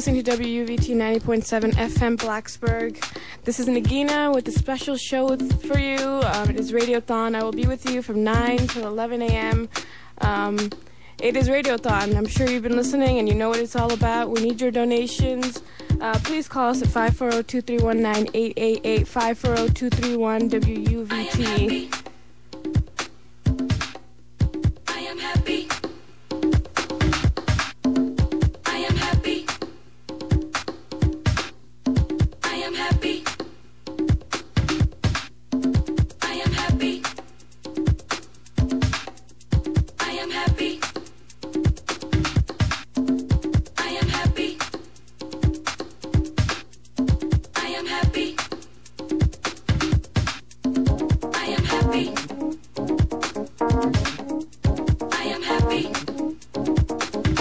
listening to WUVT 90.7 FM Blacksburg. This is Nagina with a special show for you. It is Radiothon. I will be with you from 9 till 11 a.m. It is Radiothon. I'm sure you've been listening and you know what it's all about. We need your donations. Please call us at 540-2319-888, 540-231-WUVT. I am happy. I am happy. I am happy. I am happy. I am happy. I am happy. I am happy. I am happy. I am happy.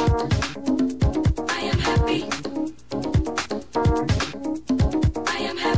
I am happy. I am happy.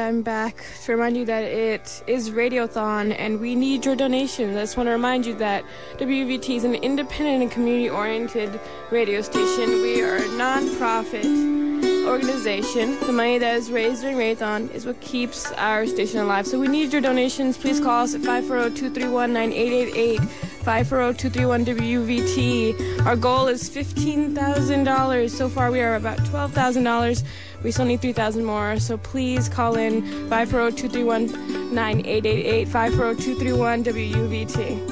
I'm back to remind you that it is Radiothon and we need your donations. I just want to remind you that WVT is an independent and community-oriented radio station. We are a non-profit organization. The money that is raised during Radiothon is what keeps our station alive. So we need your donations. Please call us at 540-231-9888, 540-231-WVT. Our goal is $15,000. So far we are about $12,000. We still need 3,000 more, so please call in 540-231-9888, 540-231-WUVT.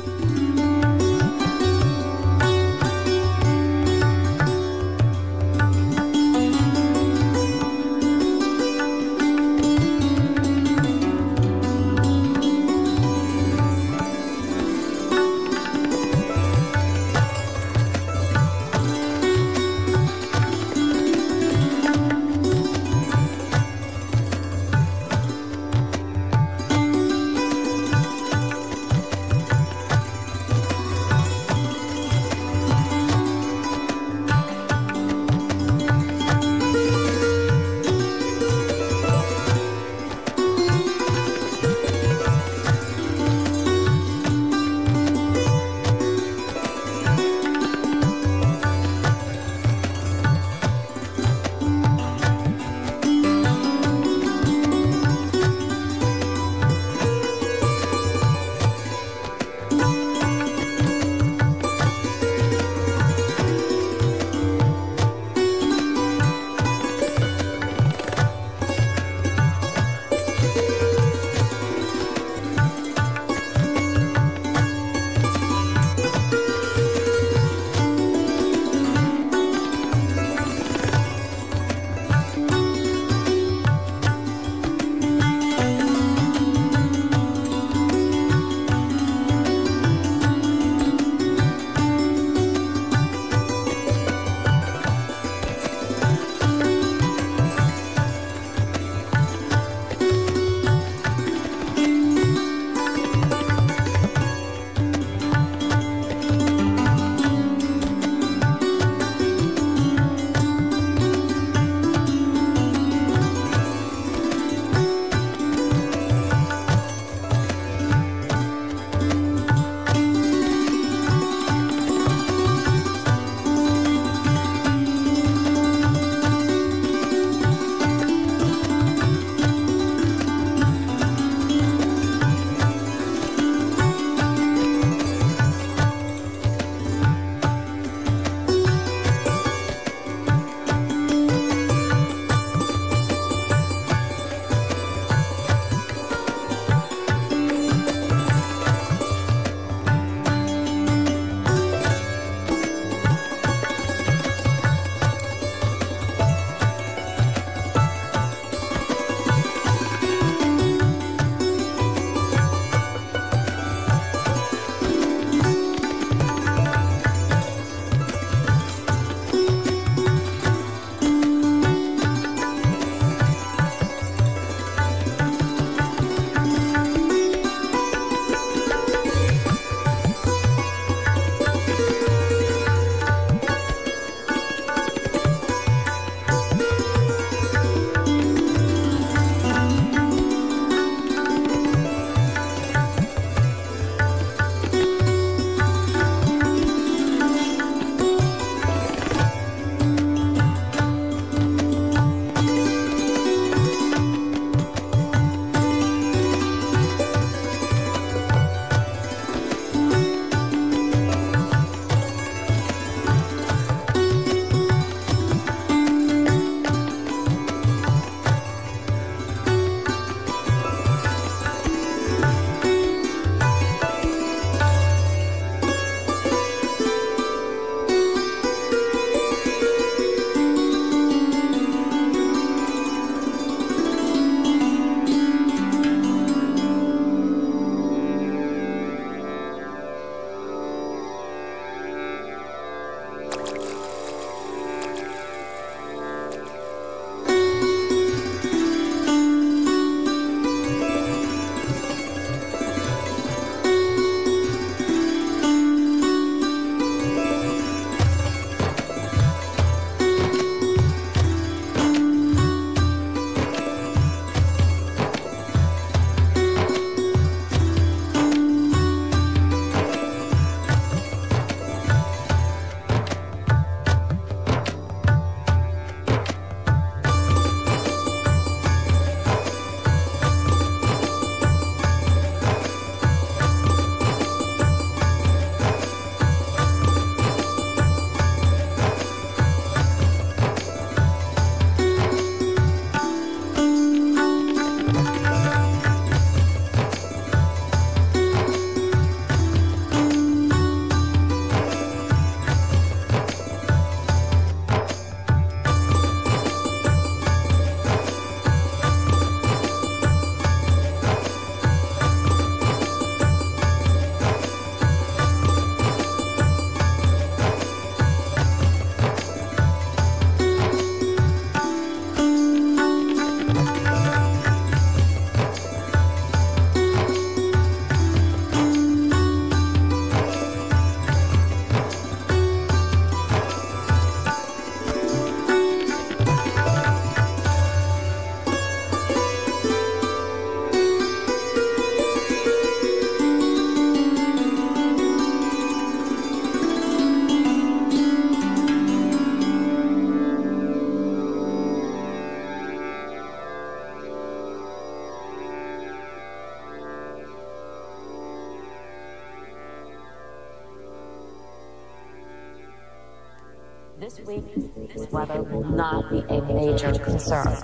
This week, weather will not be a major concern.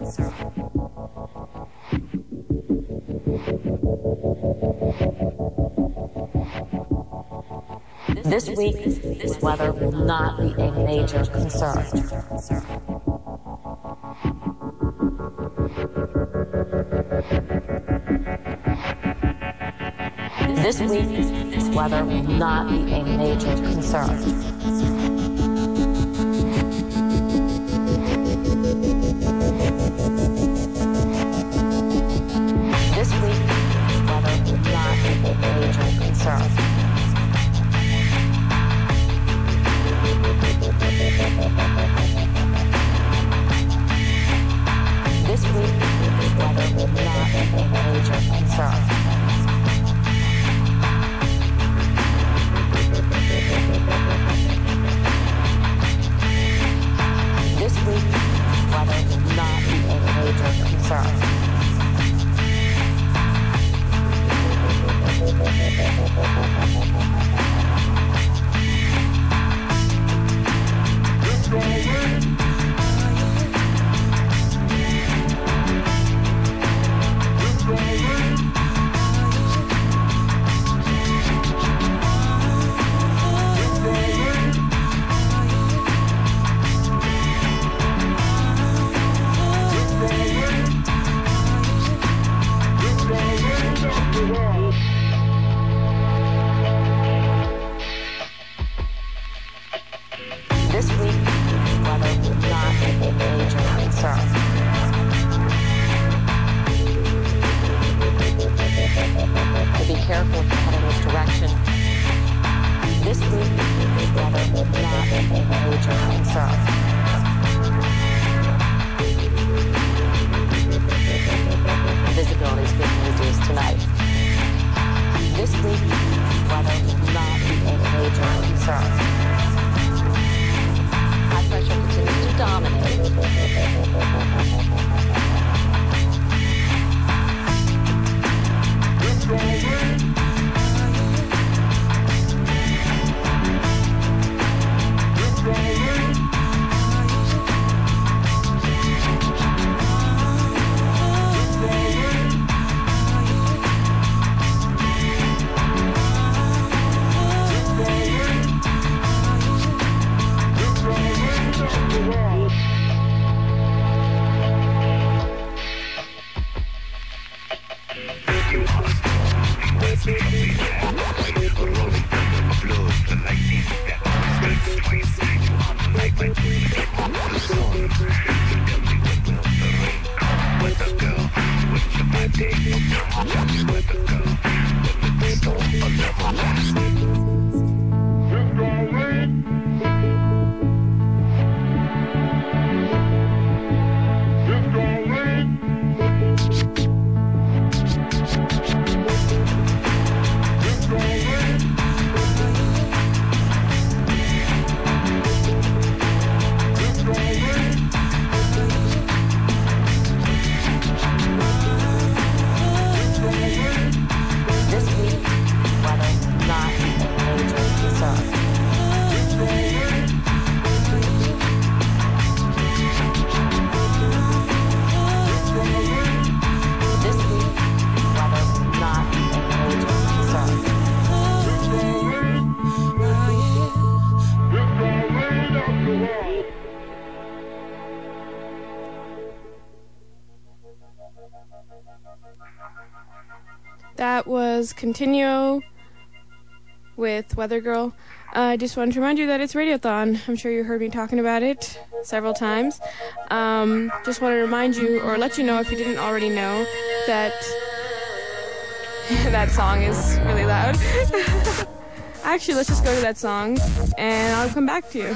This week, weather will not be a major concern. This week, weather will not be a major concern. This week, weather will not be a major concern. This week, weather will not be a major concern. This week, weather will not be a major concern. It's gonna rain. It's gonna rain. This week, weather will not be a major concern. So be careful if you're heading this direction. This week, weather will not be a major concern. Visibility is being reduced tonight. This week, weather will not be a major concern. High pressure continues to dominate. It's gonna rain. It's gonna rain. That was Continuo with Weather Girl. I just wanted to remind you that it's Radiothon. I'm sure you heard me talking about it several times. Just want to remind you, or let you know if you didn't already know, that that song is really loud. Actually, let's just go to that song, and I'll come back to you.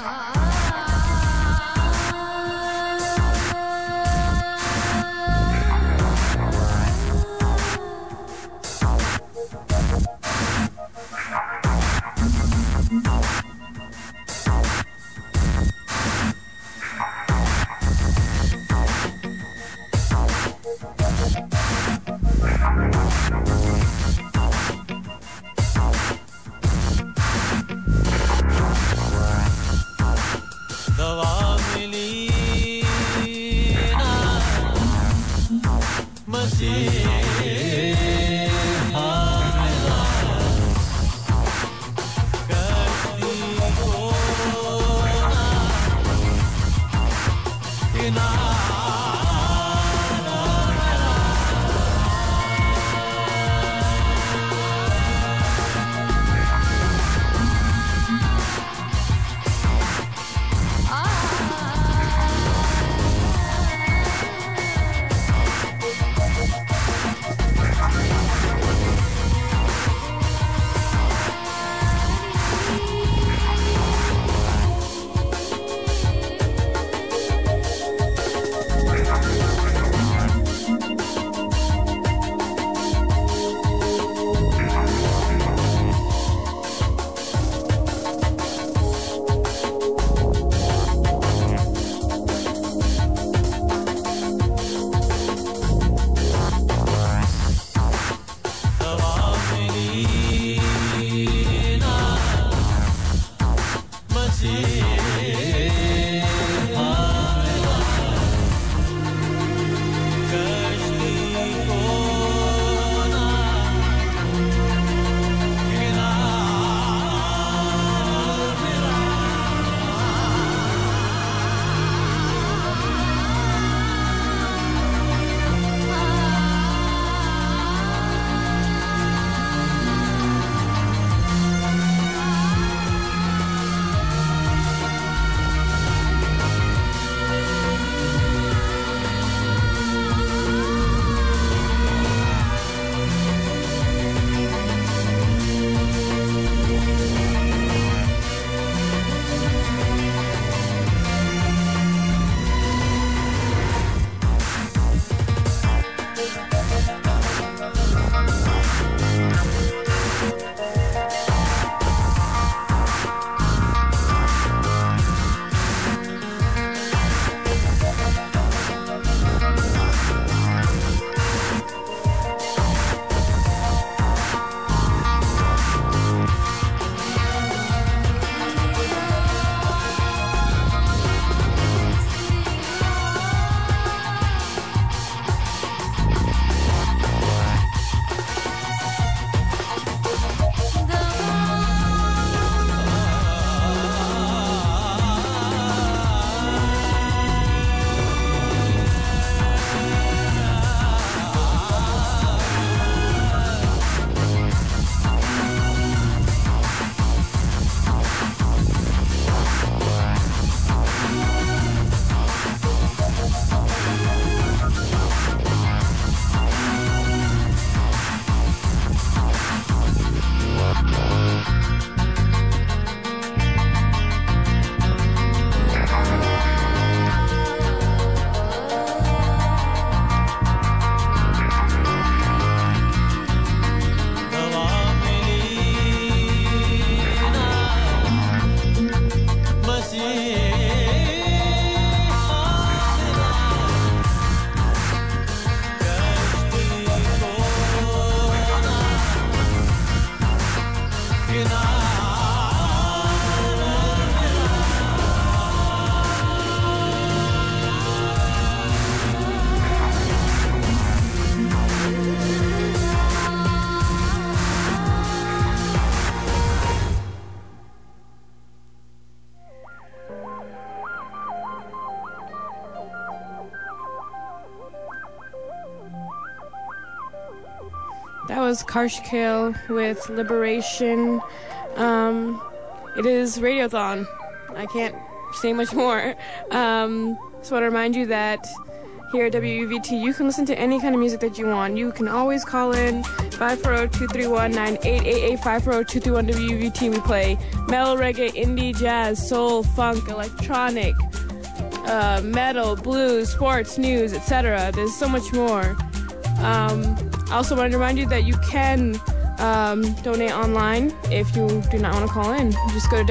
was Karsh Kale with Liberation. It is Radiothon. I can't say much more. Just want to remind you that here at WUVT, you can listen to any kind of music that you want. You can always call in 540-231-9888, 540-231-WUVT. We play metal, reggae, indie, jazz, soul, funk, electronic, metal, blues, sports, news, etc. There's so much more. I also want to remind you that you can donate online if you do not want to call in. Just go to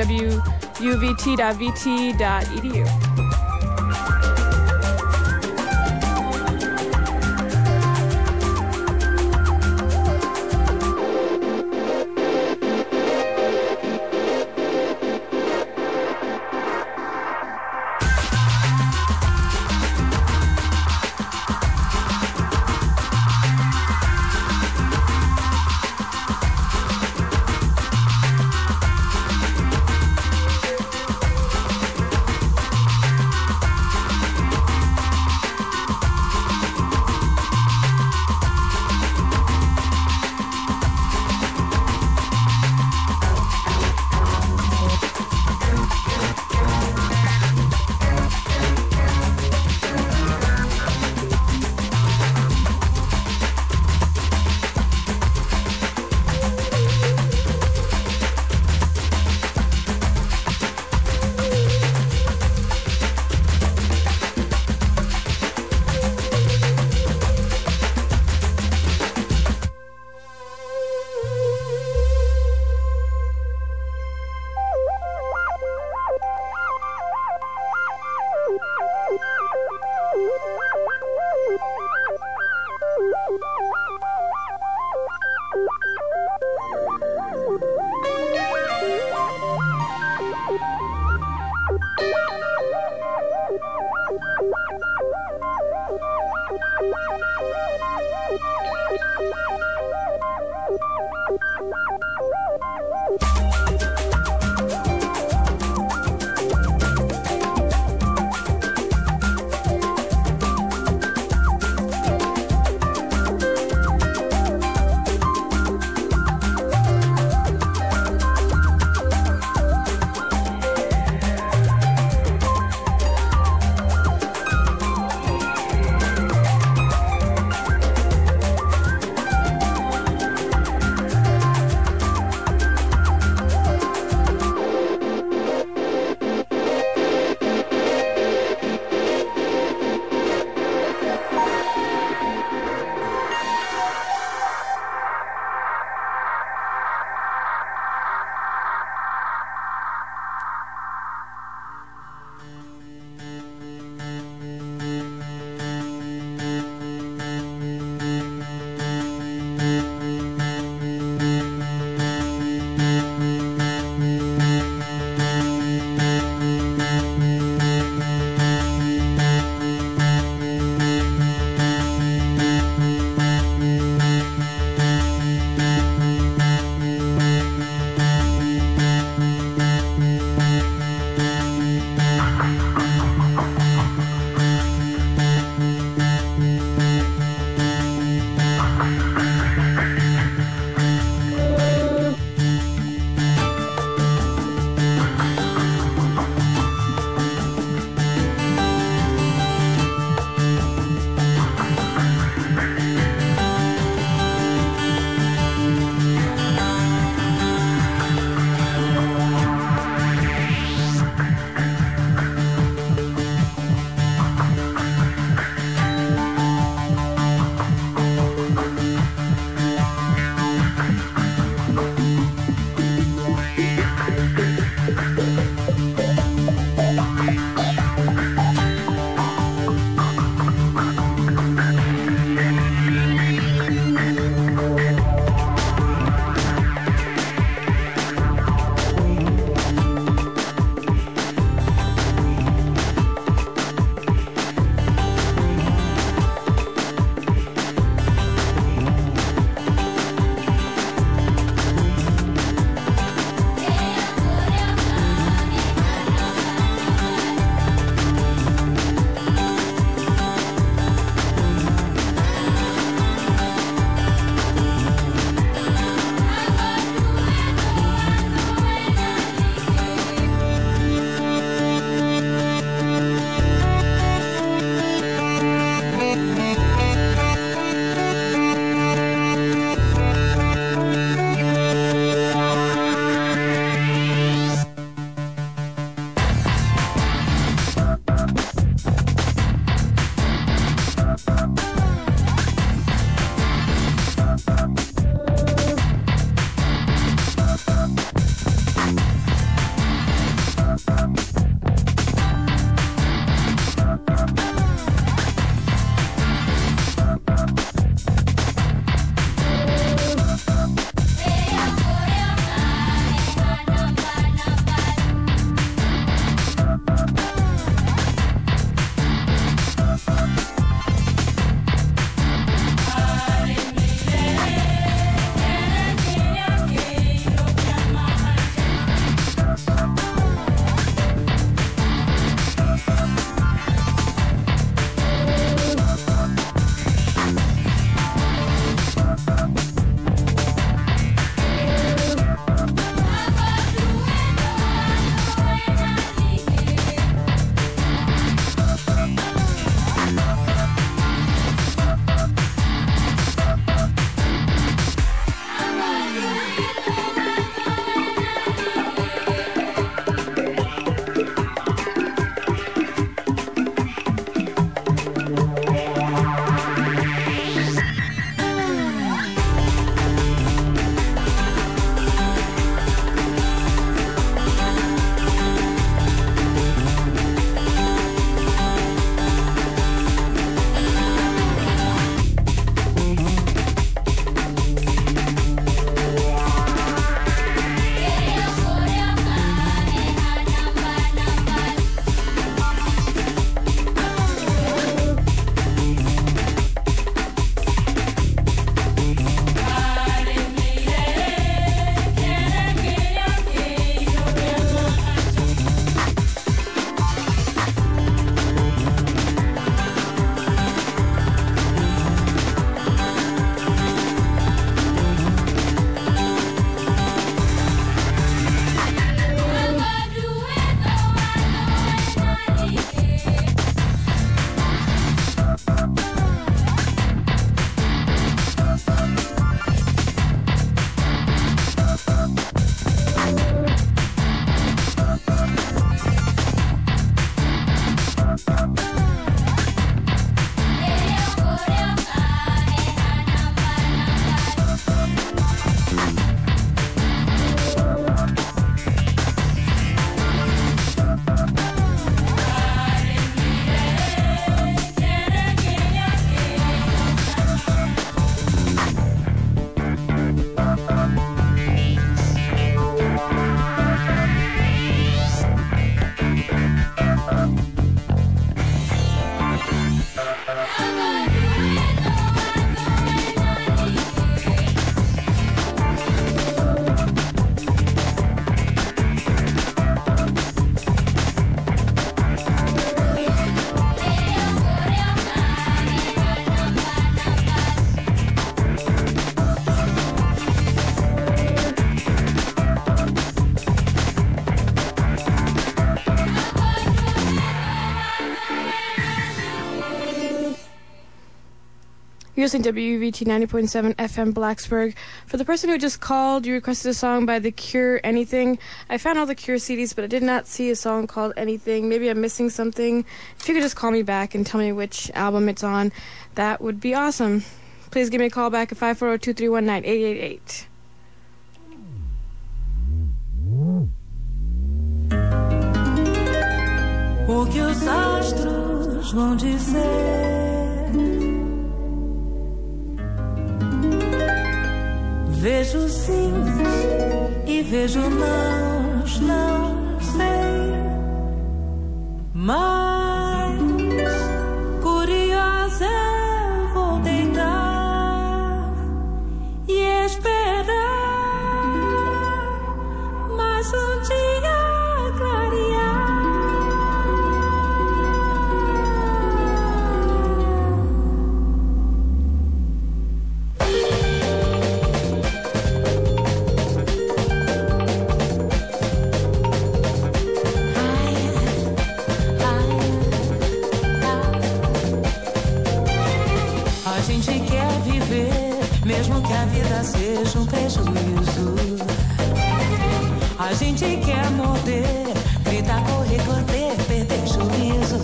wuvt.vt.edu. You're listening to WVT 90.7 FM Blacksburg. For the person who just called, you requested a song by The Cure, Anything. I found all the Cure CDs, but I did not see a song called Anything. Maybe I'm missing something. If you could just call me back and tell me which album it's on, that would be awesome. Please give me a call back at 540-2319-888. O que os astros vão dizer? Vejo sims e vejo nãos, não sei. Mas curiosa eu vou deitar e esperar mais um dia clarear. Mesmo que a vida seja um prejuízo, a gente quer morder, gritar, correr, correr, perder juízo.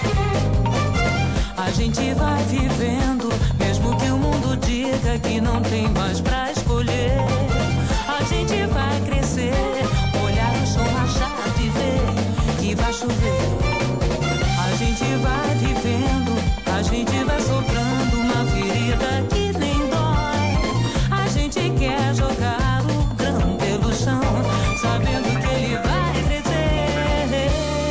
A gente vai vivendo, mesmo que o mundo diga que não tem mais pra escolher. A gente vai crescer, olhar o chão rachado e ver que vai chover. A gente vai vivendo, a gente vai soprando uma ferida que nem quer jogar o grão pelo chão, sabendo que ele vai crescer.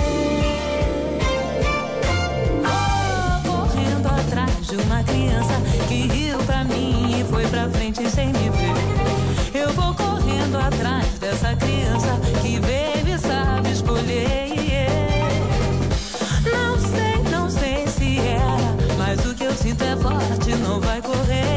Oh, correndo atrás de uma criança que riu pra mim e foi pra frente sem me ver. Eu vou correndo atrás dessa criança que veio e sabe escolher. Não sei se era, mas o que eu sinto é forte, não vai correr.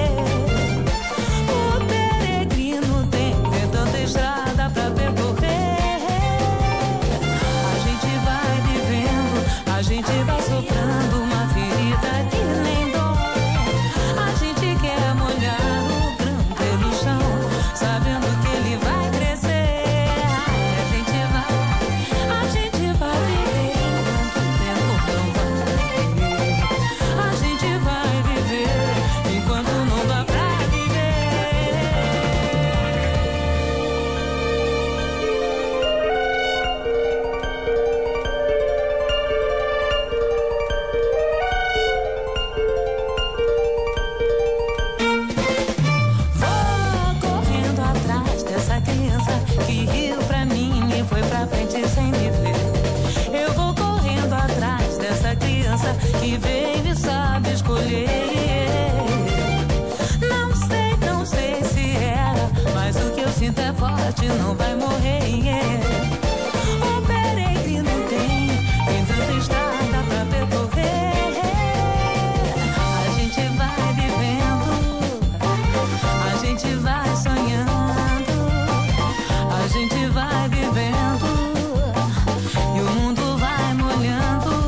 Estrada pra percorrer. A gente vai vivendo, a gente vai soprando uma ferida que nem dói. A gente quer molhar o grão pelo chão, sabendo que ele vai crescer. A gente vai viver enquanto o tempo não vai. A gente vai viver enquanto não dá pra que veio e sabe escolher. Não sei se era, mas o que eu sinto é forte, não vai morrer. O peregrino tem tanta estrada pra percorrer. A gente vai vivendo, a gente vai sonhando, a gente vai vivendo e o mundo vai molhando.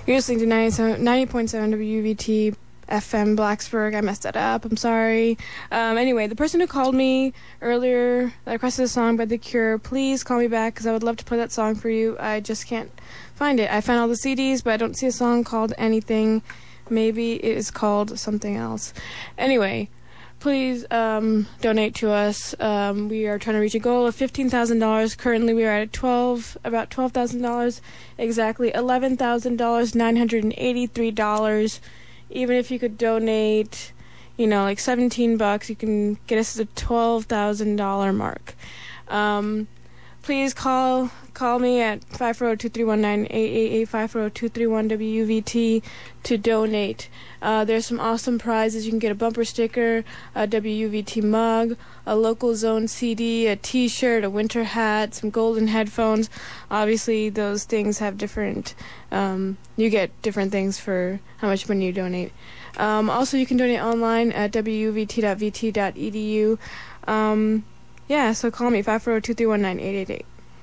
You're listening to 90.7 WVT FM Blacksburg. I messed that up. I'm sorry. Anyway, the person who called me earlier that requested a song by The Cure, please call me back because I would love to play that song for you. I just can't find it. I found all the CDs, but I don't see a song called anything. Maybe it is called something else. Anyway, please donate to us. We are trying to reach a goal of $15,000. Currently, we are at about $12,000. Exactly $11,000, $983. Even if you could donate, like $17, you can get us to the $12,000 mark. Please call me at 540-231-9888, 540-231-WVT to donate. There's some awesome prizes. You can get a bumper sticker, a WVT mug, a local zone CD, a t-shirt, a winter hat, some golden headphones. Obviously, those things have different, you get different things for how much money you donate. Also, you can donate online at wvt.vt.edu. Yeah, so call me, 540-231-9888.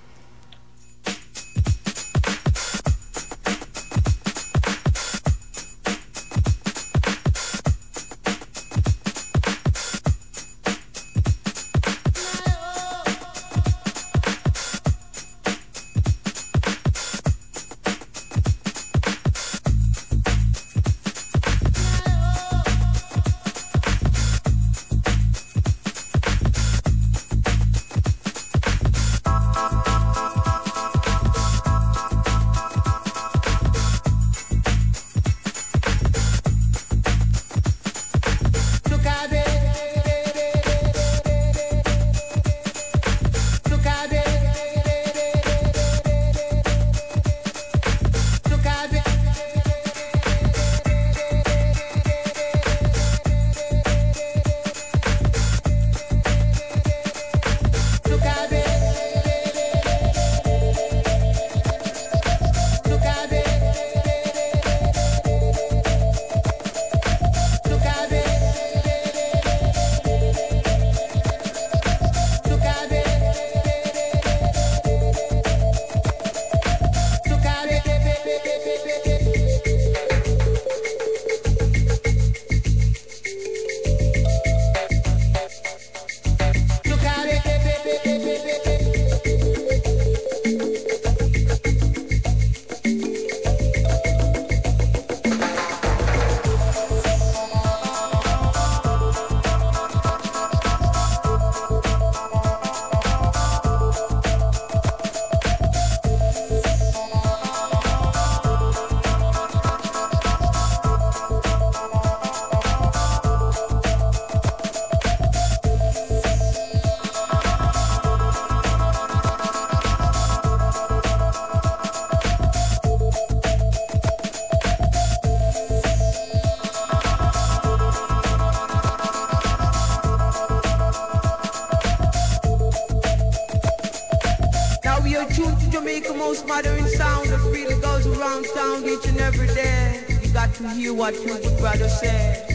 Modern sound that really goes around town each and every day. You got to hear what your brother said.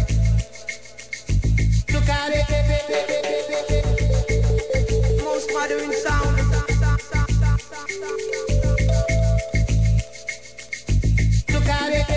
Look at it. Most modern sound. Look at it.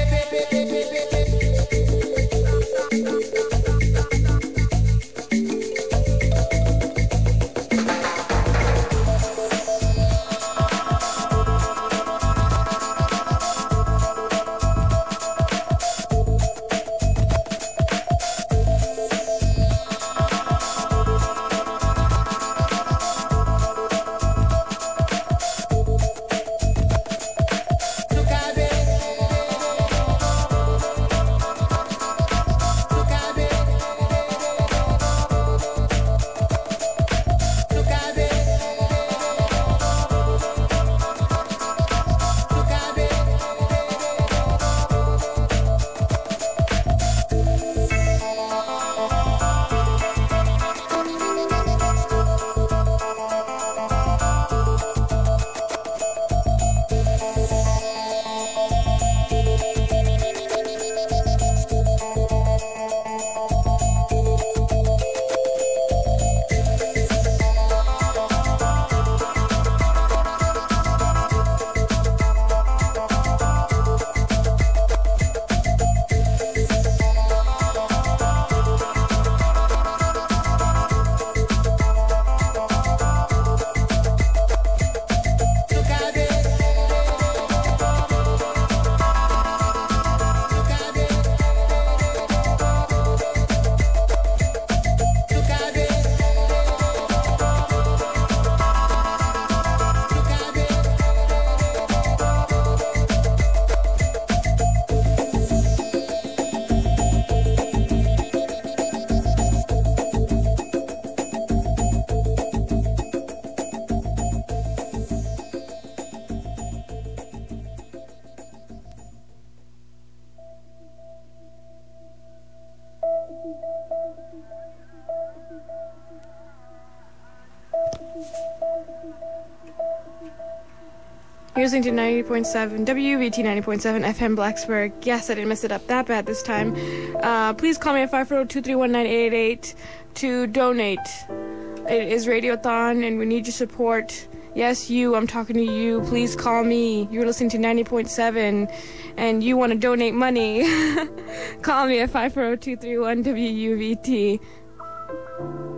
You're listening to 90.7 WVT 90.7 FM Blacksburg. Yes, I didn't mess it up that bad this time. Please call me at 540-231-9888 to donate. It is Radiothon, and we need your support. Yes, you. I'm talking to you. Please call me. You're listening to 90.7, and you want to donate money. Call me at 540-231-WUVT.